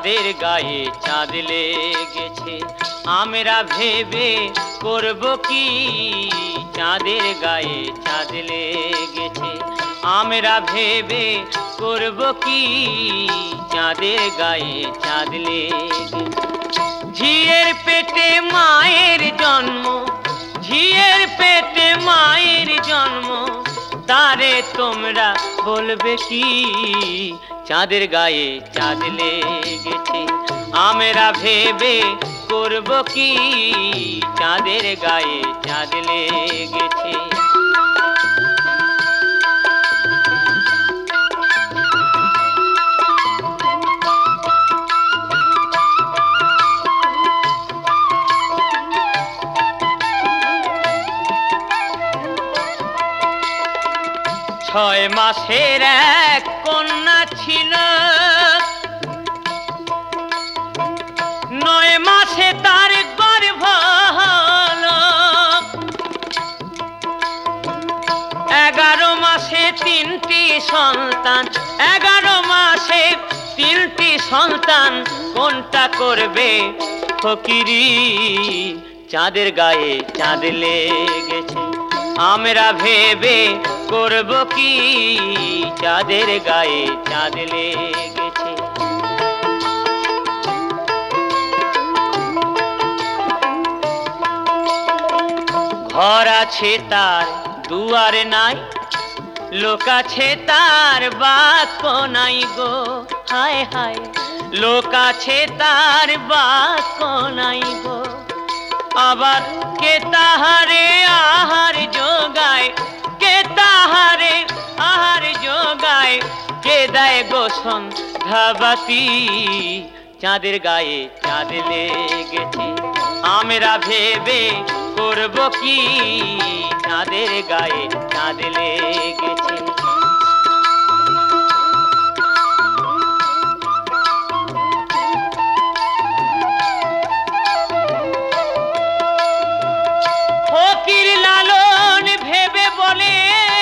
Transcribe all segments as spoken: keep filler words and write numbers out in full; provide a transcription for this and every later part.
চাঁদের গায়ে চাঁদ লেগেছে আমরা ভেবে করব কি চাঁদের গায়ে চাঁদ লেগেছে আমরা ভেবে করব কি চাঁদের গায়ে চাঁদ লেগেছে ঝিয়ের পেটে মায়ের জন্ম ঝিয়ের পেটে মায়ের জন্ম তারে তোমরা বলবে কি চাঁদের গায়ে চাঁদ লেগেছে আমরা ভেবে করব কি চাঁদের গায়ে চাঁদ লেগেছে ছয় মাসের এক কন্যা ছিল নয় মাসে তার গর্ভ হলো এগারো মাসে তিনটি সন্তান এগারো মাসে তিনটি সন্তান কোনটা করবে ফকিরি চাঁদের গায়ে চাঁদ লেগেছে আমরা ভেবে করব কি চাঁদের গায়ে চাঁদ লেগেছে ঘর আছে তার দুয়ার নাই লোক আছে তার বাক্য নাই গো হায় হায় লোক আছে তার বাক্য নাই গো আবার কে তাহারে আহার যোগায় কে তাহারে আহার যোগায় কে দেয় গোসন ধাবাতি চাঁদের গায়ে চাঁদ লেগেছে আমরা ভেবে করব কি চাঁদের গায়ে চাঁদ লেগেছে ফকির লালন ভেবে বলে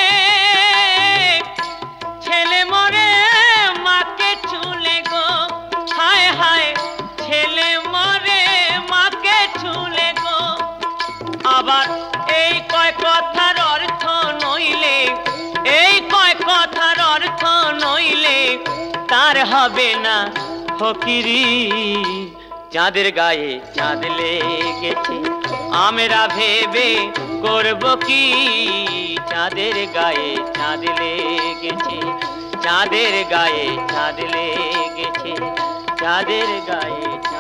ছেলে মরে মাকে চুলে গো হায় হায় ছেলে মরে মাকে চুলে গো আবার এই কয় কথার অর্থ নইলে এই কয় কথার অর্থ নইলে তার হবে না ফকিরি চাঁদের গায়ে চাঁদ লেগেছে আমরা ভেবে করব কি চাঁদের গায়ে চাঁদ লেগেছে চাঁদের গায়ে চাঁদ লেগেছে চাঁদের গায়ে